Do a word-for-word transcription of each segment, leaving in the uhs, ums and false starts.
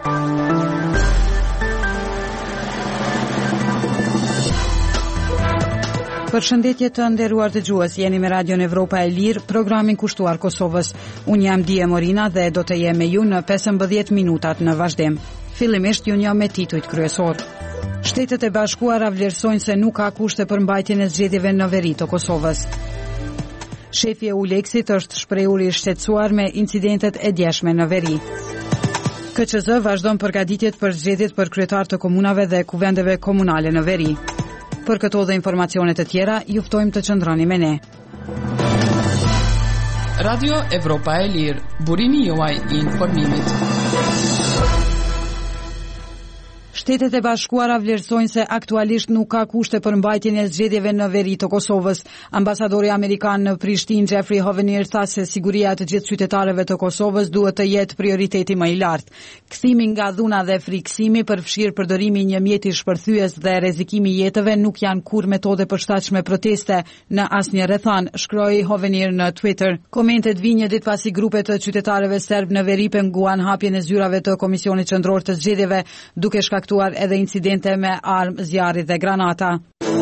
Përshëndetje të nderuar dëgjues, jeni me Radion Evropa e Lirë, programin kushtuar Kosovës. Unë jam Dije Morina dhe do të jem me ju në pesëmbëdhjetë minutat në vazhdim. Fillimisht ju njoh me titujt kryesor. Shtetet e Bashkuara vlerësojnë se nuk ka kushte për mbajtjen e zgjedhjeve në veri të Kosovës. Shefi e Uleksit është shprehur i shqetësuar me incidentet e djeshme në veri. K Q Z vazhdon përgatitjet për zgjedhjet për kryetar të komunave dhe kuvendeve komunale në veri. Për këto dhe informacione të tjera, ju ftojmë të qëndroni me ne. Radio Evropa e Lirë, burimi juaj i informimit. Shtetet e Bashkuara vlerësojnë se aktualisht nuk ka kushte për mbajtjen e zgjedhjeve në veri të Kosovës. Ambasadori amerikan në Prishtinë, Jeffrey Hovenier, tha se siguria e të gjithë qytetarëve të Kosovës duhet të jetë prioriteti më i lartë. Kthimi nga dhuna dhe frikësimi, përfshirë përdorimi një mjeti shpërthyes dhe rrezikimi i jetëve nuk janë kurrë metode përshtatshme proteste në asnjë rrethan, shkroi Hovenier në Twitter. Komentet vijnë një ditë pasi grupe të qytetarëve serb në veri penguan hapjen e zyrave të Komisionit Qendror të Zgjedhjeve, duke shkaktuar edhe incidente me armë, zjarri dhe granata.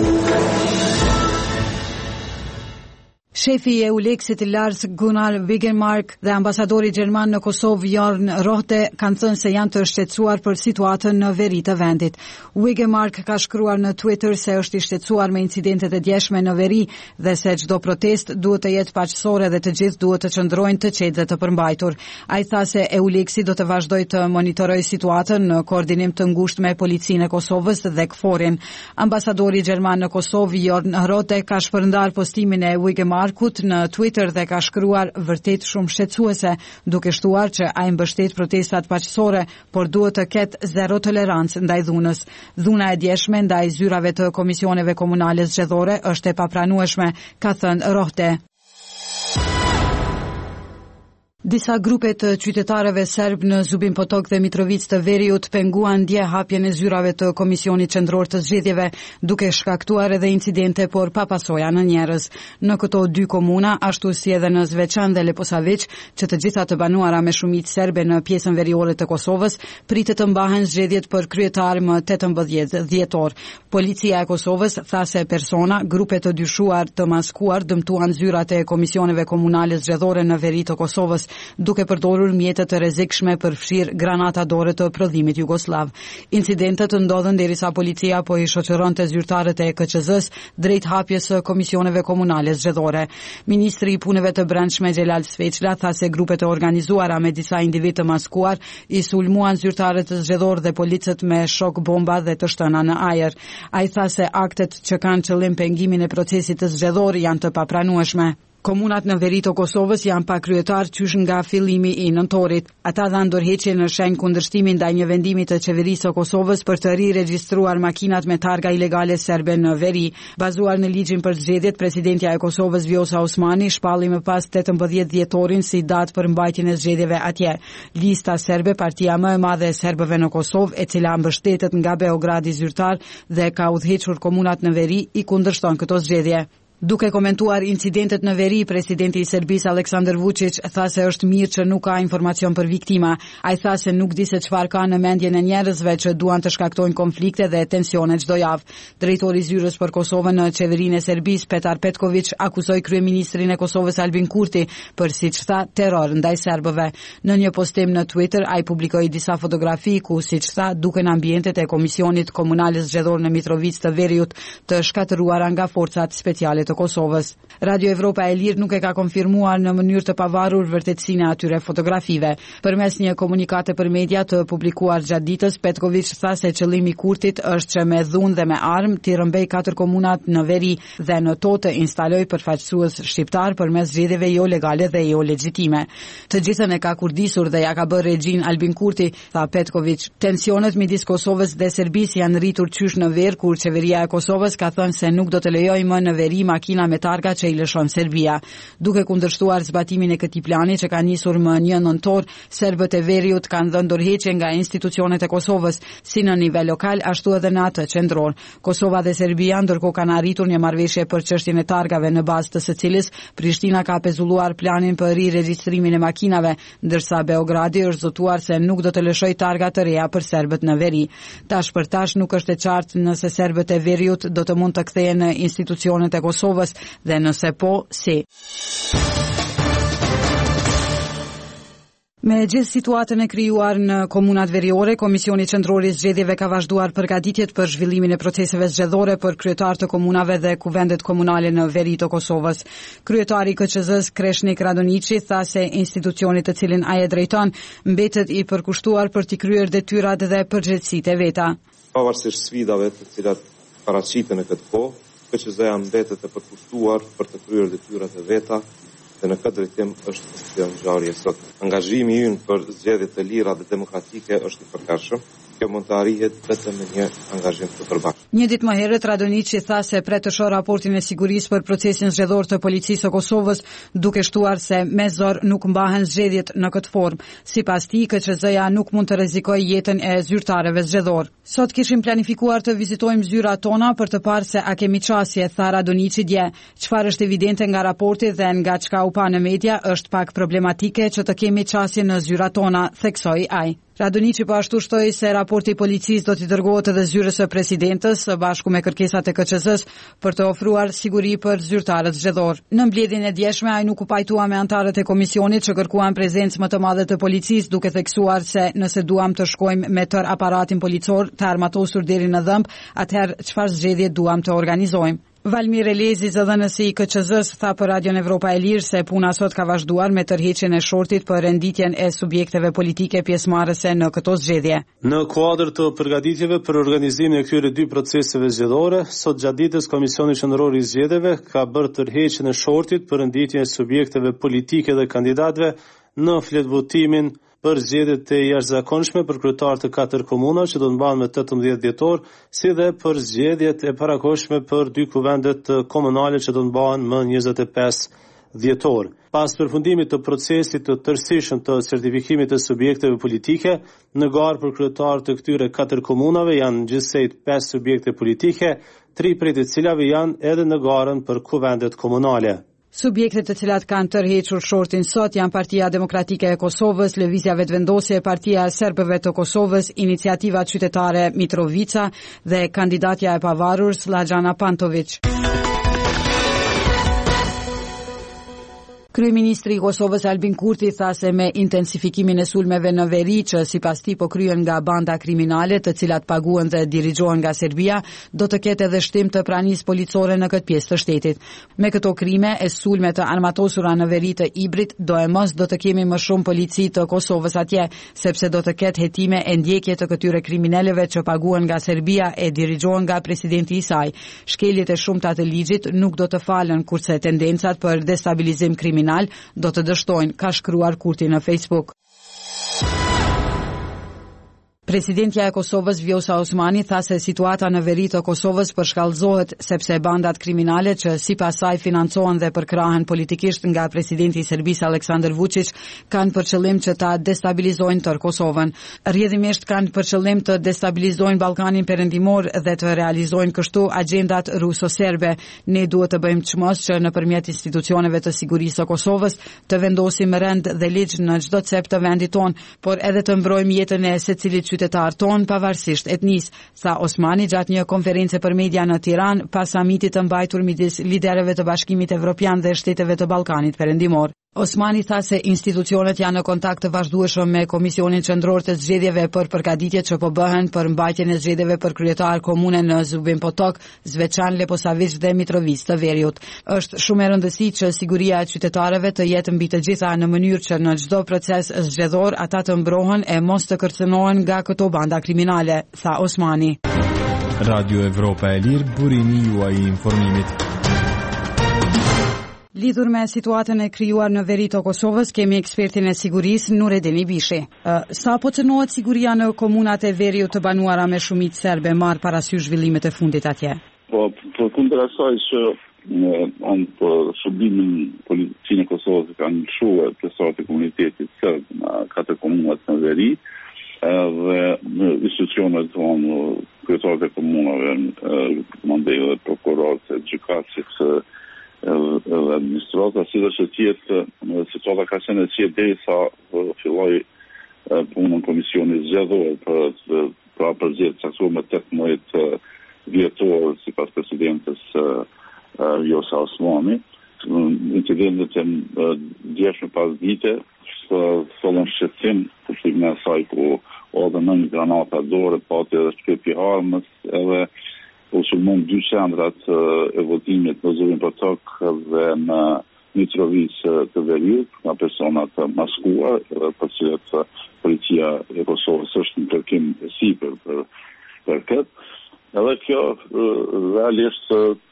Shefi i Euleksit Lars Gunnar Wigermark dhe ambasadori gjerman në Kosovë Jorn Rohte kanë thënë se janë të shqetësuar për situatën në veri të vendit. Wigermark ka shkruar në Twitter se është i shqetësuar me incidentet e djeshme në veri dhe se çdo protest duhet të jetë paqësore dhe të gjithë duhet të qëndrojnë të qetë dhe të përmbajtur. Ai tha se Euleksi do të vazhdojë të monitorojë situatën në koordinim të ngushtë me policinë e Kosovës dhe KFOR-in. Ambasadori gjerman në Kosovë Jorn Rohte ka shpërndar postimin e Wigermark në Twitter dhe ka shkruar vërtet shumë shqetësuese, duke shtuar që ai mbështet protestat paqësore, por duhet të ketë zero tolerancë ndaj dhunës. Dhuna e djeshme ndaj zyrave të komisioneve komunale zgjedhore është e papranueshme, ka thënë Rohte. Disa grupe të qytetarëve serb në Zubin Potok dhe Mitrovic të Veriut penguan dje hapjen e zyrave të Komisionit Qendror të Zgjedhjeve, duke shkaktuar edhe incidente por pa pasoja në njerëz. Në këto dy komuna, ashtu si edhe në Zveçan dhe Leposavić, që të gjitha të banuara me shumicë serbe në pjesën veriore të Kosovës, pritet të mbahen zgjedhjet për kryetar më tetëmbëdhjetë dhjetor. Policia e Kosovës tha se persona, grupe të dyshuar të maskuar dëmtuan zyrat e komisioneve komunale zgjedhore në veri të Kosovës, duke përdorur mjete të rrezikshme përfshirë granata dore të prodhimit jugoslav. Incidentet ndodhen derisa policia po i shoqëronte zyrtarët e K Q Z-s drejt hapjes së komisioneve komunale zgjedhore. Ministri i punëve të brendshme Xhelal Sveçla tha se grupet e organizuara me disa individ të maskuar i sulmuan zyrtarët zgjedhor dhe policët me shok bomba dhe të shtëna në ajër. Ai tha se aktet që kanë qëllim pengimin e procesit të zgjedhor janë të papranueshme. Komunat në veri të Kosovës janë pa kryetar qysh nga fillimi i nëntorit. Ata dhanë dorëheqje në shenjë kundërshtimin ndaj një vendimi të qeverisë së Kosovës për të riregjistruar makinat me targa ilegale serbe në veri. Bazuar në ligjin për zgjedhjet, presidentja e Kosovës Vjosa Osmani shpalli më pas tetëmbëdhjetë dhjetorin si datë për mbajtjen e zgjedhjeve atje. Lista serbe, partia më e madhe e serbëve në Kosovë, e cila mbështetet nga Beogradi zyrtar dhe ka udhëhequr komunat në veri, i kundërshton këto zgjedhje. Duke komentuar incidentet në veri, presidenti i Serbisë Aleksandar Vučić tha se është mirë që nuk ka informacion për viktima. Ai tha se nuk di se çfarë ka në mendjen e njerëzve që duan të shkaktojnë konflikte dhe tensione çdo javë. Drejtori i zyrës për Kosovën në qeverinë e Serbisë, Petar Petković, akuzoi kryeministrin e Kosovës Albin Kurti për, siç tha, terror ndaj serbëve. Në një postim në Twitter, ai publikoi disa fotografi ku, siç tha, duken ambientet e Komisionit Komunal Zgjedhor në Mitrovic të Veriut të shkatëruara nga forcat speciale të Kosovës. Radio Evropa e Lirë nuk e ka konfirmuar në mënyrë të pavarur vërtetësinë e atyre fotografive. Përmes një komunikate për media të publikuar gjatë ditës, Petković tha se qëllimi i Kurtit është që me dhunë dhe me armë t'i rrëmbej katër komunat në veri dhe në to të instaloj përfaqësues shqiptar përmes zgjedhjeve jo legale dhe jo legjitime. Të gjithën e ka kurdisur dhe ja ka bërë regjin Albin Kurti, tha Petković. Tensionet midis Kosovës dhe Serbisë janë rritur qysh në ver kur qeveria e Kosovës ka thënë se nuk do të lejojë më në veri makina me targa që i lëshon Serbia. Duke kundërshtuar zbatimin e këtij plani që ka nisur më një nëntor, serbët e Veriut kanë dhënë dorëheqje nga institucionet e Kosovës, si në nivel lokal ashtu edhe në atë qendror. Kosova dhe Serbia ndërkohë kanë arritur një marrëveshje për çështjen e targave, në bazë të së cilës Prishtina ka pezulluar planin për riregjistrimin e makinave, ndërsa Beogradi është zotuar se nuk do të lëshoj targa të reja për serbët në veri. Tash për tash nuk është e qartë nëse serbët e Veriut do të mund të kthehen në institucionet e Kosovës dhe nëse po, si. Me gjithë situatën e krijuar në komunat veriore, Komisioni Qendror i Zgjedhjeve ka vazhduar përgatitjet për zhvillimin e proceseve zgjedhore për kryetarë të komunave dhe kuvendet komunale në veri të Kosovës. Kryetari i K Q Z-s Kreshnik Radonici tha se institucioni të cilin ai e drejton mbetet i përkushtuar për t'i kryer detyrat dhe përgjegjësitë e veta. Pavarësisht sfidave të cilat paraqiten në këtë kohë, K Q Z-ja mbetet e përkushtuar për të kryer detyrat e veta. Dhe në këtë drejtim është kjo ngjarje sot. Angazhimi ynë për zgjedhje të lira dhe demokratike është i përkatshëm. Kjo mund të arrihet vetëm me një angazhim të përbashkët. Një ditë më herët Radonici tha se pret të shoh raportin e sigurisë për procesin zgjedhor të policisë së Kosovës, duke shtuar se me zor nuk mbahen zgjedhjet në këtë formë. Sipas tij, K Q Z-ja nuk mund të rrezikojë jetën e zyrtarëve zgjedhor. Sot kishim planifikuar të vizitojmë zyrat tona për të parë se a kemi qasje, tha Radonici dje. Çfarë është evidente nga raporti dhe nga çka u pa në media është pak problematike që të kemi qasje në zyrat tona, theksoi ai. Radonici po ashtu shtoi se raporti i policisë do t'i dërgohet edhe zyrës së presidentës së bashku me kërkesat e K Q Z-s për të ofruar siguri për zyrtarët zgjedhor. Në mbledhjen e djeshme ai nuk u pajtua me anëtarët e komisionit që kërkuan prezencë më të madhe të policisë, duke theksuar se nëse duam të shkojmë me tër aparatin policor të armatosur deri në dhëmb, atëherë çfarë zgjedhje duam të organizojmë. Valmir Elezi, zëdhënësi i K Q Z-s, tha për Radion Evropa e Lirë se puna sot ka vazhduar me tërheqjen e shortit për renditjen e subjekteve politike pjesëmarrëse në këto zgjedhje. Në kuadër të përgatitjeve për organizimin e këtyre dy proceseve zgjedhore, sot gjatë ditës Komisioni Qendror i Zgjedhjeve ka bërë tërheqjen e shortit për renditjen e subjekteve politike dhe kandidatëve në fletvutimin për zgjedhjet e jashtëzakonshme për kryetarë të katër komunave që do të mbahen më tetëmbëdhjetë dhjetor, si dhe për zgjedhjet e parakohshme për dy kuvendet komunale që do të mbahen më njëzet e pesë dhjetor. Pas përfundimit të procesit të tërësishëm të certifikimit të subjekteve politike, në garë për kryetarë të këtyre katër komunave janë gjithsej pesë subjekte politike, tri prej të cilave janë edhe në garën për kuvendet komunale. Subjektet të cilat kanë tërhequr shortin sot janë Partia Demokratike e Kosovës, Lëvizja Vetëvendosje, Partia e Serbëve të Kosovës, Iniciativa Qytetare Mitrovica dhe kandidatja e pavarur Slagjana Pantović. Kryeministri i Kosovës Albin Kurti tha se me intensifikimin e sulmeve në veri që sipas tij po kryen nga banda kriminale të cilat paguhen dhe dirigjohen nga Serbia, do të ketë edhe shtim të pranisë policore në këtë pjesë të shtetit. Me këto krime e sulme të armatosura në veri të Ibrit, do e mos do të kemi më shumë polici të Kosovës atje, sepse do të ketë hetime e ndjekje të këtyre kriminaleve që paguhen nga Serbia e dirigjohen nga presidenti i saj. Shkeljet e shumta të ligjit nuk do të falen, kurse tendencat për destabilizim kriminal do të dështojnë, ka shkruar Kurti në Facebook. Presidentja e Kosovës Vjosa Osmani tha se situata në veri të Kosovës përshkallëzohet sepse bandat kriminale që sipas saj financohen dhe përkrahen politikisht nga presidenti i Serbisë Aleksandar Vučić kanë për qëllim që ta destabilizojnë tërë Kosovën. Rrjedhimisht kanë për qëllim të destabilizojnë Ballkanin Perëndimor dhe të realizojnë kështu agjendat ruso-serbe. Ne duhet të bëjmë çmos që nëpërmjet institucioneve të sigurisë së Kosovës të vendosim rend dhe ligj në çdo cep të vendit tonë, por edhe të mbrojmë jetën e secilit qytetar ton pavarësisht etnisë, tha Osmani gjatë një konferencë për media në Tiranë pas samitit të mbajtur midis liderëve të Bashkimit Evropian dhe shteteve të Ballkanit Perëndimor. Osmani tha se institucionet janë në kontakt të vazhdueshëm me Komisionin Qendror të Zgjedhjeve për përgatitjet që po bëhen për mbajtjen e zgjedhjeve për kryetar komune në Zubin Potok, Zveçan, Leposavić dhe Mitrovic të Veriut. Është shumë e rëndësishme që siguria e qytetarëve të jetë mbi të gjitha në mënyrë që në çdo proces zgjedhor ata të mbrohen e mos të kërcënohen nga këto banda kriminale, tha Osmani. Radio Evropa e Lirë, burimi juaj i informimit. Lidhur me situatën e krijuar në veri të Kosovës, kemi ekspertin e sigurisë Nuredin Ibishi. Sa po cënohet siguria në komunat e Veriut të banuara me shumicë serbe, marr parasysh zhvillimet e fundit atje? Po, përkundër asaj që on për shërbimin policinë e Kosovës kanë lëshuar pjesëtarët e komunitetit serb në katër komunat në veri, dhe institucionet tonë, kryetarët e komunave, mandej dhe prokurorët e gjykatësit dhe administrata, si dhe që tjetë situata ka qenë e qetë derisa filloi punën komisionit zgjedhor për pra përgjithë caktuar me tetëmbëdhjetë vjetor sipas presidentes Vjosa Osmani. Incidentet e djeshme pas dite thollën shqetësim kuptimin e asaj ku odhe nënjë granata dorë, pati edhe shkrepi armës, edhe u sulmon dy qendrat e votimit në Zubin Potok dhe në Mitrovic të Veriut, nga persona të maskuar, edhe për cilët policia e Kosovës është në kërkim e sipër për, për këtë. Edhe kjo realisht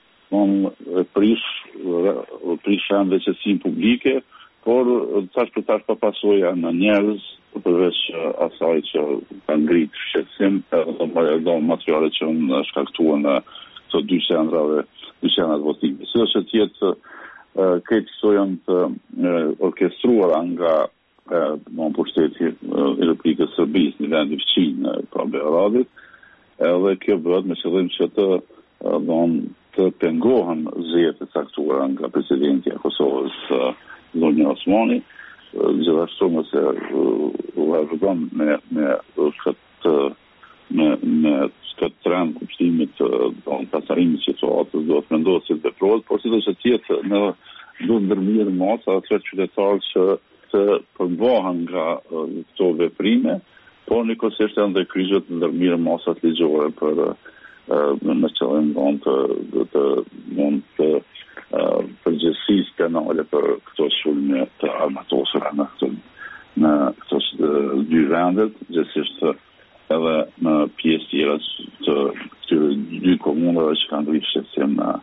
e prish, prish veçësinë publike, por tash për tash pa pasoja në njerëz, përveç asaj që ka ngritë shqetësim, edhe materiale që në shkaktuar në të dy qendrave, dy qendrat votimi. Si është tjetë këtë këto janë të orkestruara nga në pushteti i Republikës së Serbisë në vendin fqin pra Beogradit, edhe kjo bëhet me qëllim që të don të pengohen zgjedhjet e caktuara nga presidenti i Kosovës Vjosa Osmani, gjithashtu mëse u vazhdon me me këtë me me këtë trend kuptimit të pasarimit të situatës, do të mendohet se veprohet, por sidoqë tjetë në do ndërmirë masa atë qytetarë që të përmbahen nga këto veprime, por njëkohësisht janë dhe kryqët ndërmirë masat ligjore për në qëllim mund të të mund të përgjegjësisë penale për këto sulme të armatosura në këto në këto dy vendet, gjithsesi edhe në pjesë tjera të këtyre dy komunave që kanë rritë shqetësim në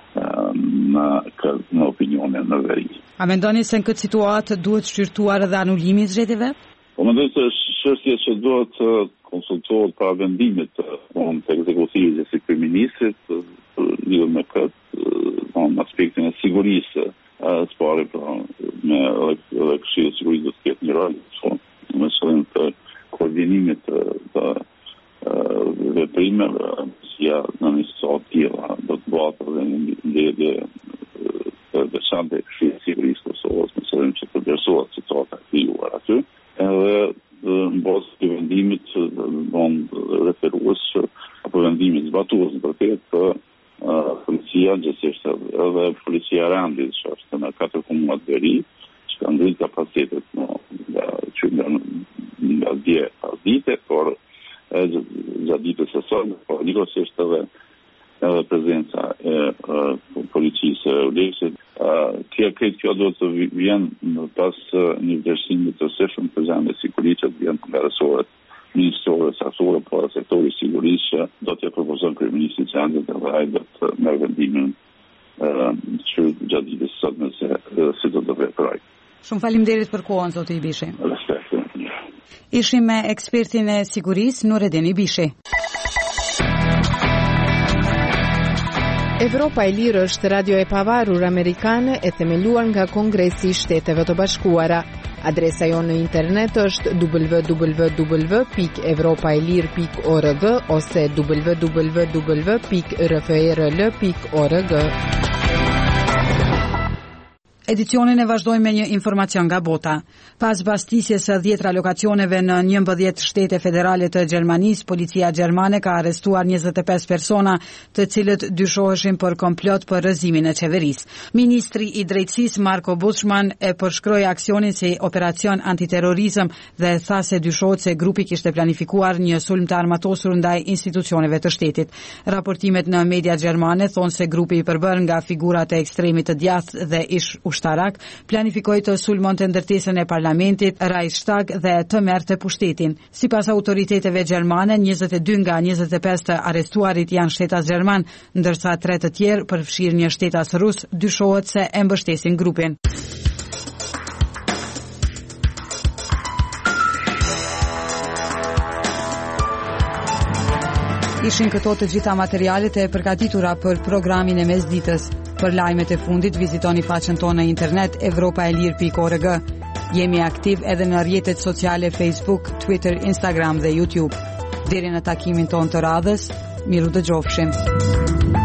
në në opinionin në veri. A mendoni se në këtë situatë duhet shqyrtuar edhe anulimi i zgjedhjeve? Po mendoj se çështja që duhet konsultohet para vendimit të ekzekutivit dhe si kryeministrit lidhur me këtë, në aspektin e sigurisë, së pari pra me edhe Këshilli i Sigurisë do të ketë një rol, me qëllim të koordinimit të veprimeve, si në një situatë tilla do të bëhet edhe një ndërlidhje të veçantë e Këshillit të Sigurisë të Kosovës, me qëllim që të vlerësohet situata e krijuar aty. Edhe në bazë të vendimit don referues apo vendimit zbatues në vërtet për policia gjithsesi edhe policia Randit, që është në katër komunat veri, që kanë ngritur kapacitetet në që nga dje pas dite, por gjatë ditës së sotme, por njëkohësisht edhe edhe prezenca e policisë e Euleksit. Kjo këtë kjo do të vjen pas një vlerësimi të seshëm të zënë e sigurisë, të vjen nga resoret ministrore, saksore, por sektori sigurisë që do të propozon kryeministri i Qendrit dhe ai do të merr vendimin që gjatë ditës së sotme se si do të veprojë. Shumë faleminderit për kohën, zoti Ibishi. Respekt. Ishim me ekspertin e sigurisë Nureddin Ibishi. Evropa e Lirë është radio e pavarur amerikane e themeluar nga Kongresi i Shteteve të Bashkuara. Adresa jonë në internet është w w w pikë evropaelir pikë org ose w w w pikë r f r l pikë org. Edicionin e vazhdojmë me një informacion nga bota. Pas mbastisjes së dhjetra lokacioneve në njëmbëdhjetë shtete federale të Gjermanisë, policia gjermane ka arrestuar njëzet e pesë persona, të cilët dyshoheshin për komplot për rrëzimin e qeverisë. Ministri i Drejtësisë Marko Bushman e përshkroi aksionin si operacion antiterrorizëm dhe tha se dyshohet se grupi kishte planifikuar një sulm të armatosur ndaj institucioneve të shtetit. Raportimet në media gjermane thonë se grupi i përbër nga figurat e ekstremit të djathtë dhe ish ushtarak planifikoi të sulmonte ndërtesën e parlamentit, Reichstag dhe të merrte pushtetin. Sipas autoriteteve gjermane, njëzet e dy nga njëzet e pesë të arrestuarit janë shtetas gjerman, ndërsa tre të tjerë, përfshirë një shtetas rus, dyshohet se e mbështesin grupin. Ishin këto të gjitha materialet e përgatitura për programin e mesditës. Për lajmet e fundit vizitoni faqen tonë në internet evropaelir pikë org. Jemi aktiv edhe në rrjetet sociale Facebook, Twitter, Instagram dhe YouTube. Deri në takimin tonë të radhës, miru dëgjofshim.